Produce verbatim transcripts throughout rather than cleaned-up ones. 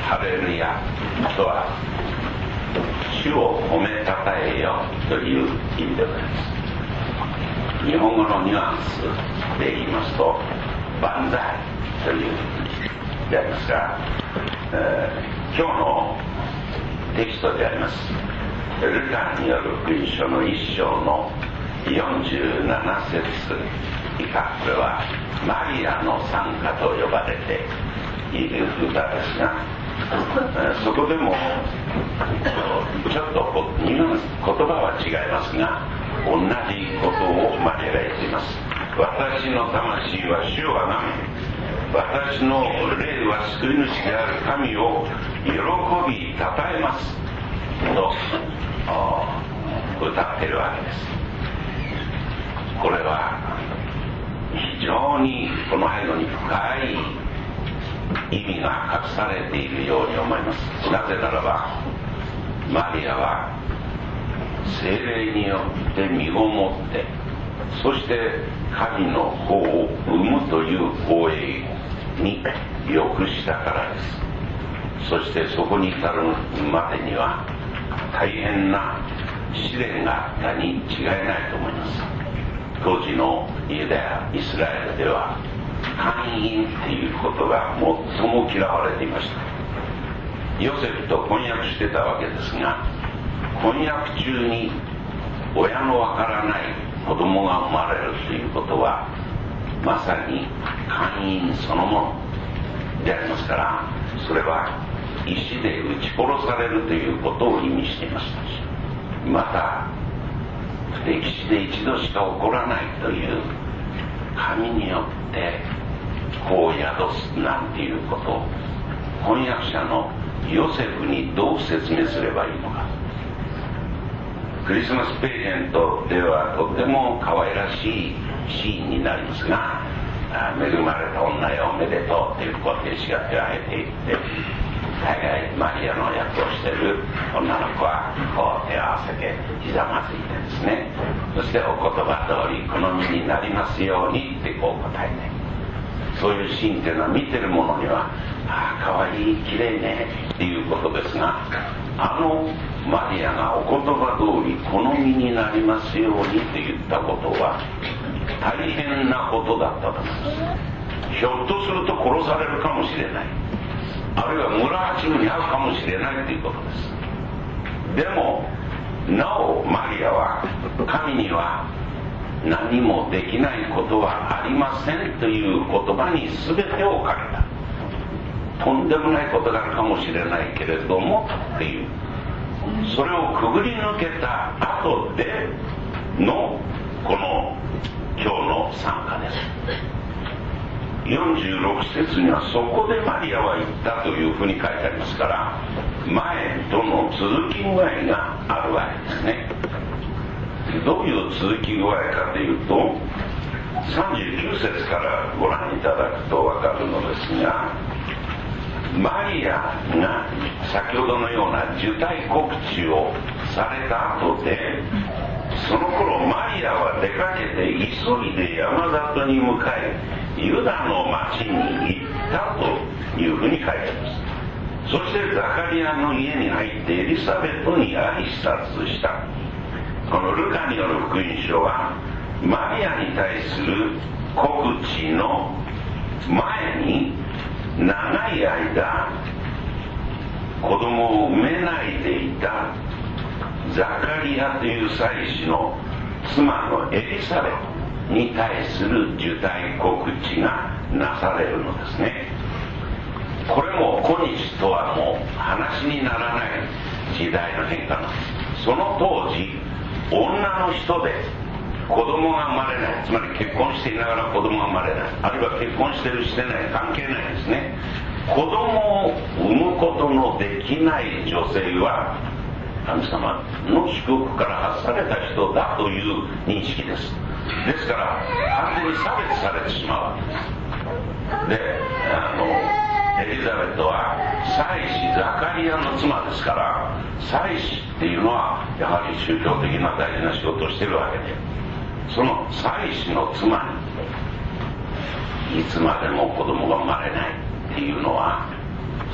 ハレルヤとは主を褒めたたえよという意味でございます。日本語のニュアンスで言いますと万歳という意味でありますが、えー、今日のテキストでありますルカによる福音書の一章のよんじゅうなな節以下、これはマリアの賛歌と呼ばれている歌ですが、そこでもちょっとニュアンス言葉は違いますが同じことをマリアが言っています。私の魂は主をあがめ、私の霊は救い主である神を喜びたたえますと歌っているわけです。これは非常にこの背後に深い意味が隠されているように思います。なぜならばマリアは聖霊によって身ごもって、そして神の子を産むという光栄に良したからです。そしてそこに至るまでには大変な試練があったに違いないと思います。当時のユダヤ、イスラエルでは姦淫っていうことが最も嫌われていました。ヨセフと婚約してたわけですが、婚約中に親のわからない子供が生まれるということはまさに姦淫そのものでありますから、それは石で撃ち殺されるということを意味していましたし、また歴史で一度しか起こらないという神によって子を宿すなんていうことを翻訳者のヨセフにどう説明すればいいのか。クリスマスページェントではとても可愛らしいシーンになりますが、恵まれた女よおめでとうというご亭主が手を挙げていって、大概マリアの役をしている女の子はこう手を合わせてひざまずいてですね、そしてお言葉通りこの身になりますようにってこう答えて、そういうシーンっていうのは見てる者にはああかわいいきれいねっていうことですが、あのマリアがお言葉通りこの身になりますようにと言ったことは大変なことだったと思います。ひょっとすると殺されるかもしれない、あるいは村八分に遭うかもしれないということです。でもなおマリアは神には何もできないことはありませんという言葉に全てをかけた。とんでもないことがあるかもしれないけれどもっていう、それをくぐり抜けた後でのこの今日の賛歌です。よんじゅうろく節にはそこでマリアは言ったというふうに書いてありますから、前との続き具合があるわけですね。どういう続き具合かというと、さんじゅうきゅう節からご覧いただくと分かるのですが、マリアが先ほどのような受胎告知をされた後で、その頃マリアは出かけて急いで山里に向かいユダの町に行ったというふうに書いてあります。そしてザカリアの家に入ってエリザベトに挨拶した。このルカによる福音書はマリアに対する告知の前に長い間子供を産めないでいたザカリアという祭司の妻のエリザベトに対する受胎告知がなされるのですね。これも今日とはもう話にならない時代の変化なんです。その当時女の人で子供が生まれない、つまり結婚していながら子供が生まれない、あるいは結婚してるしてない関係ないですね。子供を産むことのできない女性は神様の祝福から外された人だという認識です。ですから完全に差別されてしまうわけです。で、あのエリザベトは祭司ザカリアの妻ですから、祭司っていうのはやはり宗教的な大事な仕事をしてるわけで、その祭司の妻にいつまでも子供が生まれないっていうのは、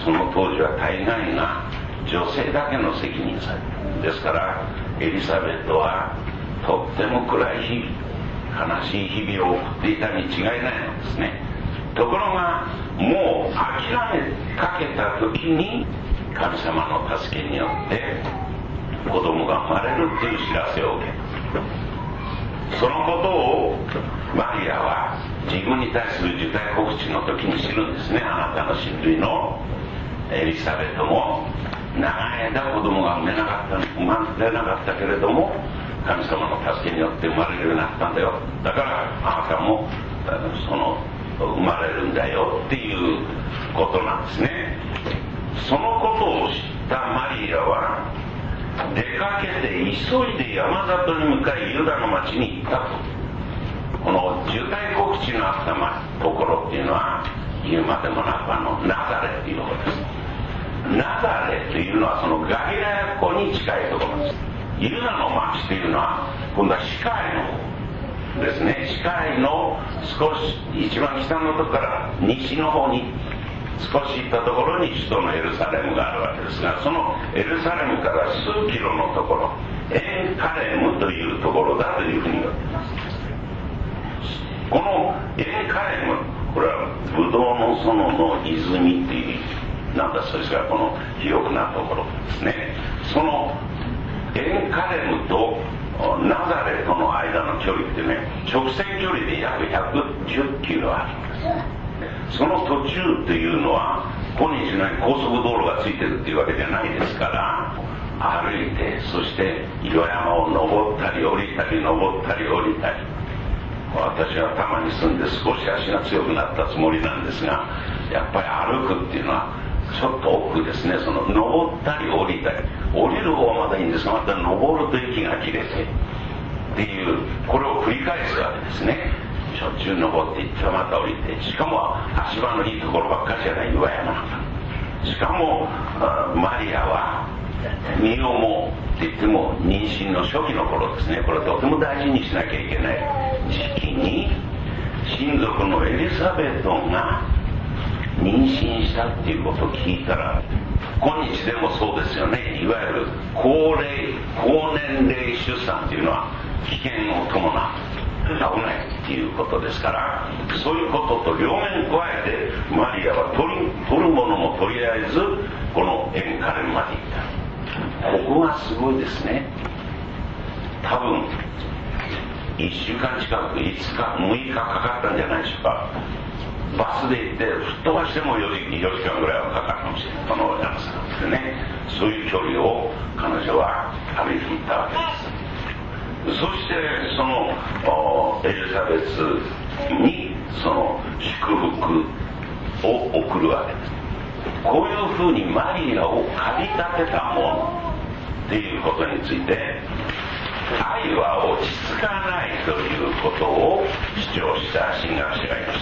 その当時は大概が女性だけの責任さですから、エリザベートはとっても暗い日々、悲しい日々を送っていたに違いないのですね。ところがもう諦めかけた時に神様の助けによって子供が生まれるという知らせを受けた。そのことをマリアは自分に対する受胎告知の時に知るんですね。あなたの親類のエリザベートも長い間子供が産めなかった生まれなかったけれども、神様の助けによって生まれるようになったんだよ。だからあなたもその生まれるんだよっていうことなんですね。そのことを知ったマリアは出かけて急いで山里に向かいユダの町に行ったと。この受胎告知のあったところっていうのは言うまでもなくあのナザレっていうところです。ナザレというのはそのガリラヤ湖に近いところです。ユダの町というのは今度はシカイの方ですね。シカイの少し一番北のところから西の方に少し行ったところに首都のエルサレムがあるわけですが、そのエルサレムから数キロのところ、エンカレムというところだというふうに言われています。このエンカレム、これはブドウの園の泉っていうなんだそうですが、この広くなところですね。そのエンカレムとナザレとの間の距離ってね、直線距離で約ひゃくじゅっキロあるんです。その途中というのは今日の高速道路がついてるっていうわけじゃないですから、歩いてそして岩山を登ったり降りたり登ったり降りたり、私は多摩に住んで少し足が強くなったつもりなんですが、やっぱり歩くっていうのはちょっと奥ですね。その登ったり降りたり、降りる方はまだいいんですが、また登ると息が切れてっていう、これを繰り返すわけですね。しょっちゅう登っていってまた降りて、しかも足場のいいところばっかりじゃない岩山なんか。しかもマリアは身をもって言っても妊娠の初期の頃ですね。これとても大事にしなきゃいけない時期に親族のエリザベートが妊娠したっていうことを聞いたら、今日でもそうですよね。いわゆる高齢高年齢出産っていうのは危険を伴う、危ないっていうことですから、そういうことと両面加えてマリアは取り取るものもとりあえずこのエンカレムまで行った。ここがすごいですね。多分いっしゅうかん近くいつかむいかかかったんじゃないでしょうか。バスで行って吹っ飛ばしてもよじかんぐらいはかかるかもしれない。この山さんでね、そういう距離を彼女は歩いていったわけです。そしてそのエリザベスにその祝福を送るわけです。こういうふうにマリアを駆り立てたものっていうことについて、愛は落ち着かないということを主張した神学者がいました。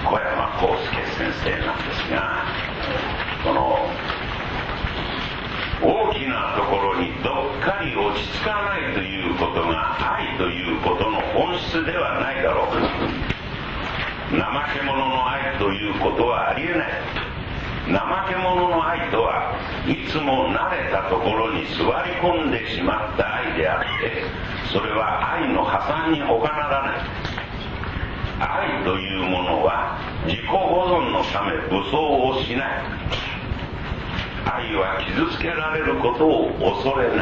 小山康介先生なんですが、この大きなところにどっかり落ち着かないということが愛ということの本質ではないだろうか。怠け者の愛ということはありえない。怠け者の愛とはいつも慣れたところに座り込んでしまった愛であって、それは愛の破産に他ならない。愛というものは自己保存のため武装をしない。愛は傷つけられることを恐れない。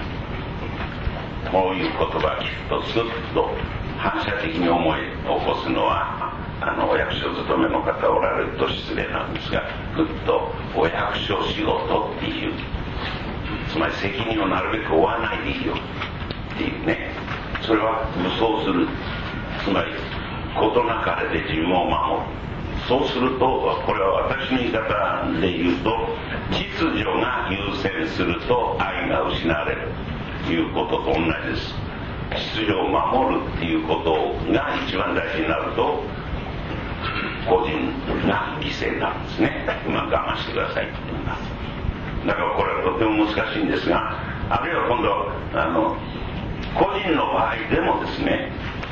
こういう言葉を聞くとすっと反射的に思い起こすのは、あのお役所勤めの方おられると失礼なんですが、ふっとお役所仕事っていう、つまり責任をなるべく負わないでいいよっていうね、それは武装する、つまり事なかれで自分を守る。そうすると、これは私の言い方で言うと、秩序が優先すると愛が失われるということと同じです。秩序を守るっていうことが一番大事になると、個人が犠牲になるんですね。まあ我慢してくださいって言うんだ。だからこれはとても難しいんですが、あるいは今度あの個人の場合でもですね、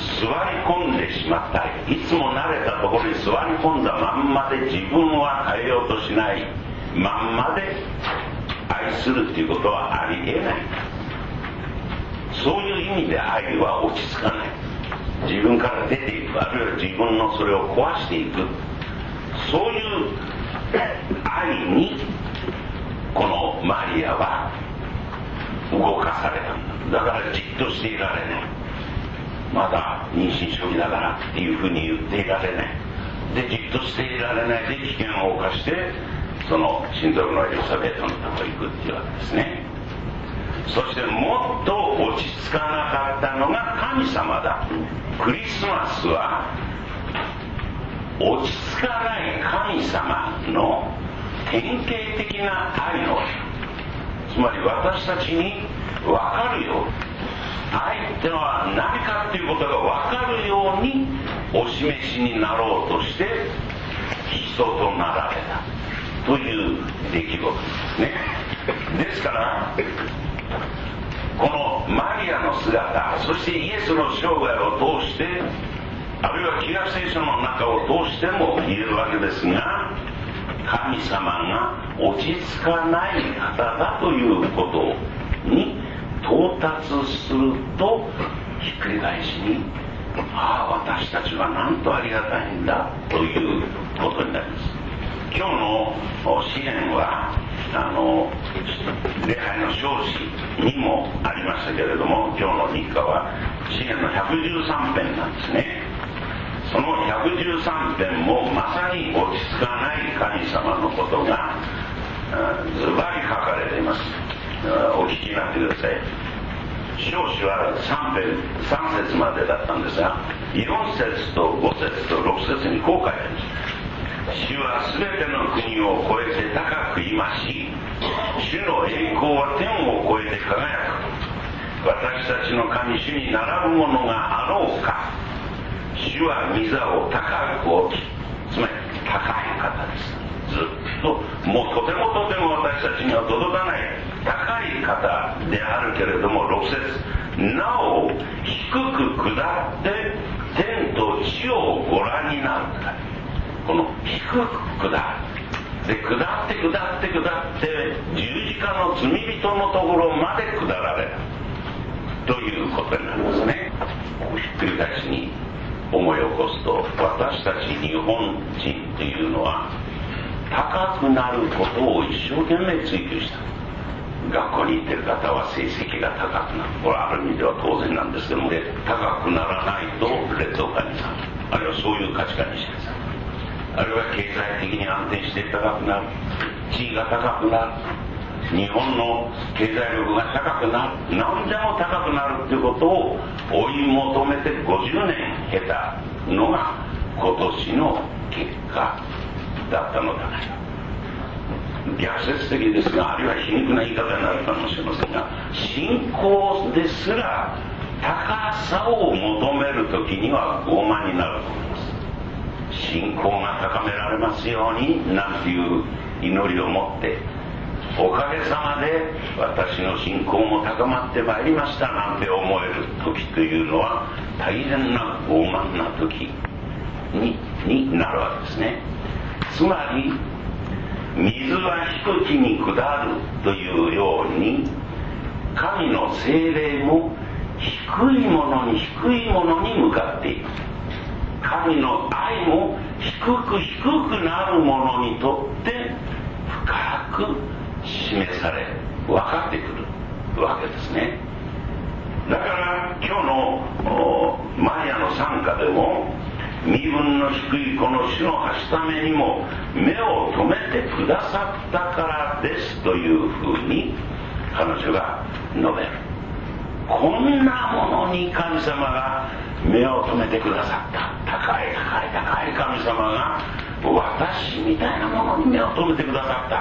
座り込んでしまったり、いつも慣れたところに座り込んだまんまで自分は変えようとしないまんまで愛するっていうことはありえない。そういう意味で愛は落ち着かない。自分から出ていく、あるいは自分のそれを壊していく、そういう愛にこのマリアは動かされたんだ。だからじっとしていられない。まだ妊娠初期だからっていうふうに言っていられない。でじっとしていられないで危険を冒してその親族のエリザベートのところに行くっていうわけですね。そしてもっと落ち着かなかったのが神様だ。クリスマスは落ち着かない神様の典型的な愛の、つまり私たちに分かるよ、愛ってのは何かっていうことが分かるようにお示しになろうとして人となられたという出来事ですね。ですからこのマリアの姿、そしてイエスの生涯を通して、あるいは旧約聖書の中を通しても言えるわけですが、神様が落ち着かない方だということに到達すると、ひっくり返しに、ああ私たちはなんとありがたいんだということになります。今日の詩篇はあの礼拝の彰子にもありましたけれども、今日の日課は詩篇のひゃくじゅうさん編なんですね。そのひゃくじゅうさん編もまさに落ち着かない神様のことがズバリ書かれています。お聞きになってください。彰子はさん編さん節までだったんですが、よん節とご節とろく節にこう書いてあります。主はすべての国を越えて高くいまし、主の栄光は天を越えて輝く。私たちの神主に並ぶものがあろうか。主は御座を高く置き、つまり高い方です。ずっともうとてもとても私たちには届かない高い方であるけれども、ろく節、なお低く下って天と地をご覧になる。この低く下って下って下って下って十字架の罪人のところまで下られるということになりますね。ひっくり返しに思い起こすと、私たち日本人というのは高くなることを一生懸命追求した。学校に行ってる方は成績が高くなる、これはある意味では当然なんですけども、で高くならないと劣等感になる、あるいはそういう価値観にしてください。あるいは経済的に安定して高くなる、地位が高くなる、日本の経済力が高くなる、何でも高くなるということを追い求めてごじゅうねん経たのが今年の結果だったのではないか。逆説的ですが、あるいは皮肉な言い方になるかもしれませんが、信仰ですら高さを求めるときには傲慢になると思います。信仰が高められますようになんていう祈りを持って、おかげさまで私の信仰も高まってまいりましたなんて思える時というのは大変な傲慢な時 に, になるわけですね。つまり水は低きに下るというように、神の聖霊も低いものに低いものに向かっていく。神の愛も低く低くなるものにとって深く示され分かってくるわけですね。だから今日のマリアの賛歌でも、身分の低いこの主のはしためにも目を留めてくださったからですというふうに彼女が述べる。こんなものに神様が目を留めてくださった、高い高い高い神様が私みたいなものに目を留めてくださった、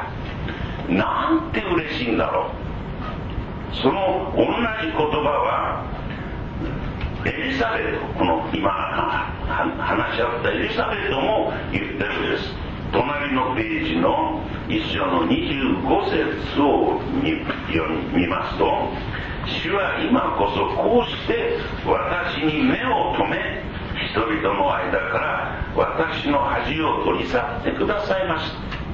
なんて嬉しいんだろう。その同じ言葉はエリザベート、この今話し合ったエリザベートも言ってるんです。隣のページの一章のにじゅうご節を 見, 見ますと、 主は今こそこうして私に目を留め、人々の間から私の恥を取り去ってくださいました。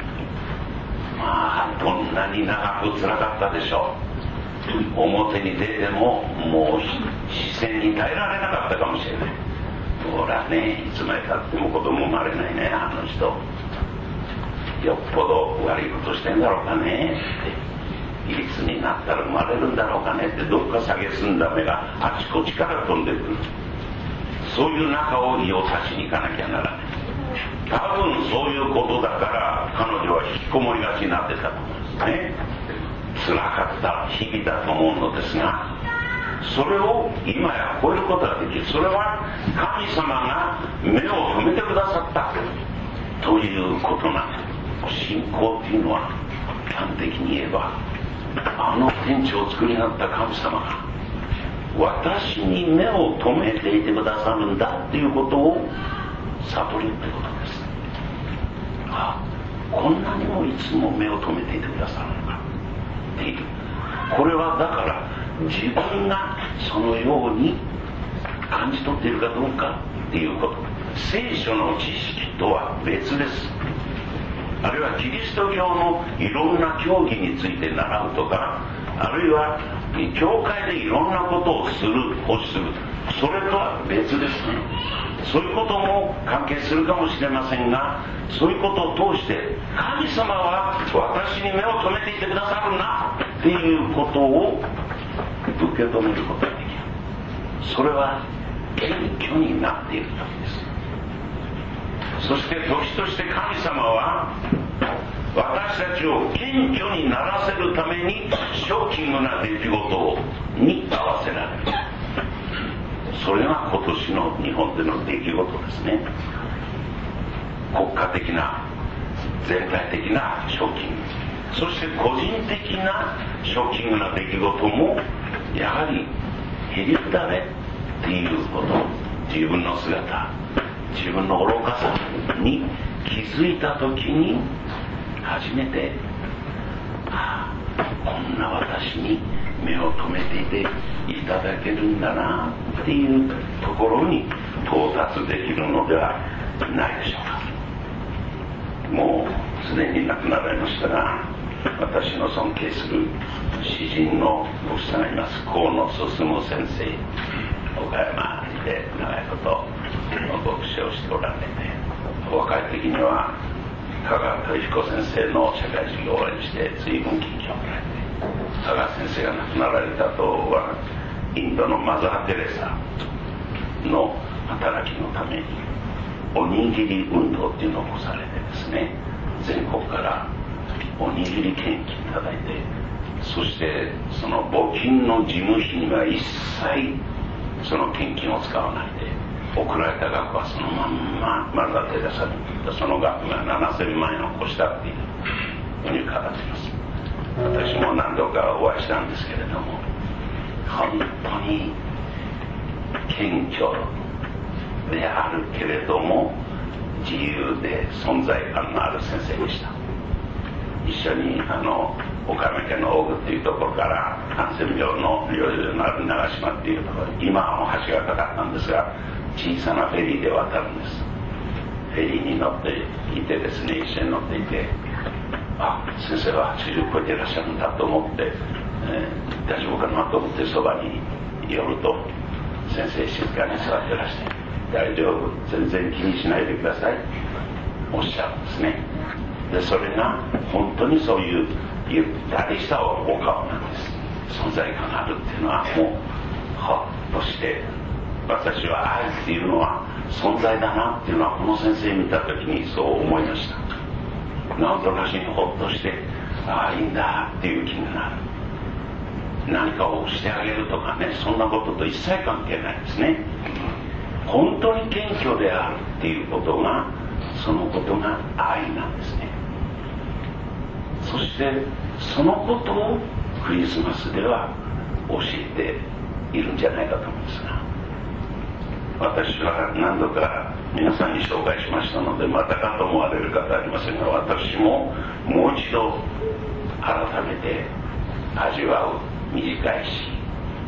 まあどんなに長く辛かったでしょう。表に出てももう視線に耐えられなかったかもしれない。ほらね、いつまでたっても子供生まれないね、あの人よっぽど悪いことしてんだろうかねって、いつになったら生まれるんだろうかねって、どっか蔑んだ目があちこちから飛んでくる。そういう中を身を立ちに行かなきゃならない。多分そういうことだから彼女は引きこもりがちになってたと思うんですね。辛かった日々だと思うのですが、それを今や超えることができる。それは神様が目を留めてくださったということなんです。信仰っていうのは端的に言えば、あの天地を作りになった神様が私に目を留めていてくださるんだっていうことを悟るってことです。ああ、こんなにもいつも目を留めていてくださるのかっていう、これはだから自分がそのように感じ取っているかどうかっていうこと。聖書の知識とは別です。あるいはキリスト教のいろんな教義について習うとか、あるいは教会でいろんなことをする欲する、それとは別ですね。そういうことも関係するかもしれませんが、そういうことを通して神様は私に目を留めていてくださるなっていうことを受け止めることができる。それは謙虚になっている時です。そして時として神様は私たちを謙虚にならせるためにショッキングな出来事に合わせられる。それが今年の日本での出来事ですね。国家的な全体的なショッキング、そして個人的なショッキングな出来事もやはりへりくだれっていうこと、自分の姿、自分の愚かさに気づいた時に初めて、ああ、こんな私に目を留めていていただけるんだなっていうところに到達できるのではないでしょうか。もうすでに亡くなられましたが、私の尊敬する詩人の牧師さんがいます。河野進先生、岡山で長いこと牧師をしておられて、お若い時には香川豊彦先生の社会授業を応援して随分近況をもらえて、香川先生が亡くなられた後はインドのマザー・テレサの働きのためにおにぎり運動っていうのを起こされてですね、全国からおにぎり献金いただいて、そしてその募金の事務費には一切その献金を使わないで、送られた額はそのまんまマザー・テレサに、その額がななせんまん円を超したっていうふうに伺っています。私も何度かお会いしたんですけれども、本当に謙虚であるけれども自由で存在感のある先生でした。一緒にあの岡山県の大口というところからハンセン廟の領事のある長島っていうところ、今はもう橋がかかったんですが、小さなフェリーで渡るんです。フェリーに乗っていてですね、一緒に乗っていて、あ、先生ははちじゅう超えていらっしゃるんだと思って、えー、大丈夫かなと思ってそばに寄ると、先生静かに座ってらして、大丈夫、全然気にしないでください、おっしゃるんですね。でそれが本当にそういうゆったりしたお顔なんです。存在感があるっていうのはもうほっとして、私は愛っていうのは存在だなっていうのはこの先生見た時にそう思いました。なんとなしにほっとして、ああいいんだっていう気になる。何かをしてあげるとかね、そんなことと一切関係ないですね。本当に謙虚であるっていうことが、そのことが愛なんですね。そしてそのことをクリスマスでは教えているんじゃないかと思うんですが、私は何度か皆さんに紹介しましたので、またかと思われる方はありませんが、私ももう一度改めて味わう短いし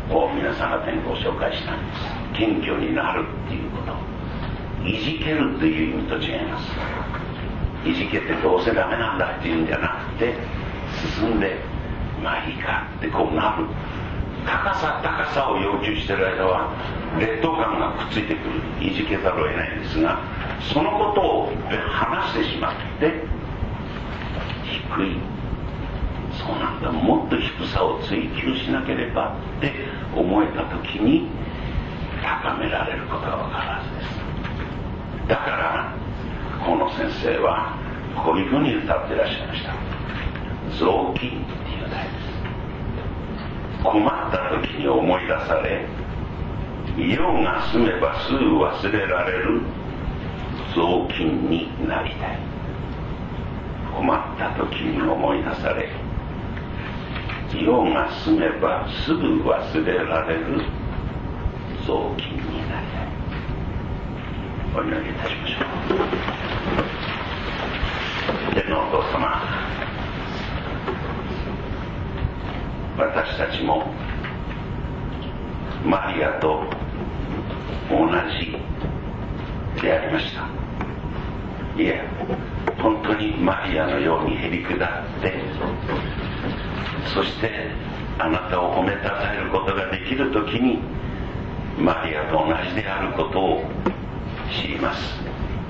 を皆さん方にご紹介したんです。謙虚になるっていうこと、いじけるという意味と違います。いじけてどうせダメなんだっていうんじゃなくて、進んでまあいいかってこうなる。高さ高さを要求している間は劣等感がくっついてくる、いじけざるを得ないんですが、そのことを話してしまって低い、そうなんだ、もっと低さを追求しなければって思えた時に高められることが分かるはずです。だから河野先生はこういうふうに歌っていらっしゃいました。雑巾っていう題です。困った時に思い出され、用が済めばすぐ忘れられる雑巾になりたい。困った時に思い出され、用が済めばすぐ忘れられる雑巾になりたい。お祈りいたしましょう。天のお父様、私たちもマリアと同じでありました。いや、本当にマリアのようにへりくだって、そしてあなたを褒めたたえることができるときにマリアと同じであることを知ります。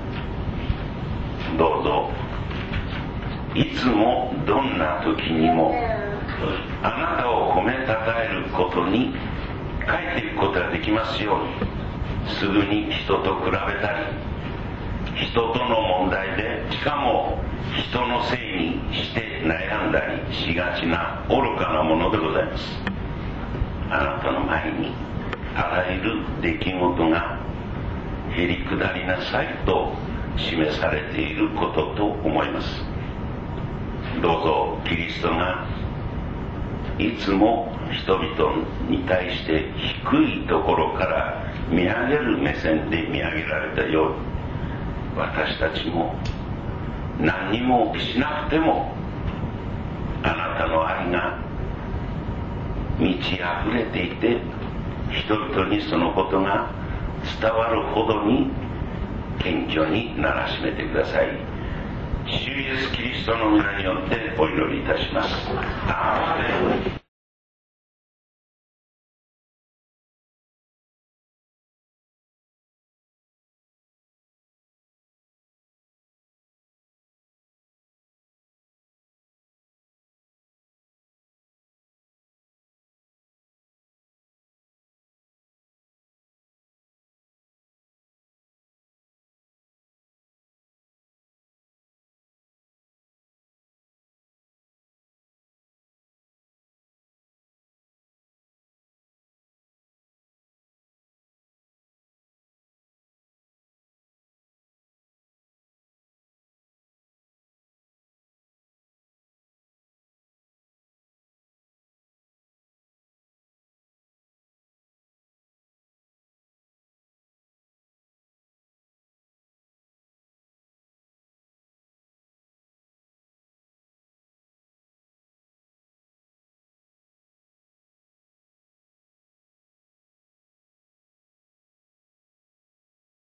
どうぞいつもどんな時にもあなたを褒めたたえることに変えていくことができますように、すぐに人と比べたり、人との問題でしかも人のせいにして悩んだりしがちな愚かなものでございます。あなたの前にあらゆる出来事がへりくだりなさいと示されていることと思います。どうぞキリストがいつも人々に対して低いところから見上げる目線で見上げられたように、私たちも何にもしなくてもあなたの愛が満ち溢れていて、人々にそのことが伝わるほどに謙虚にならしめてください。主イエスキリストの皆によってお祈りいたします。アーメン。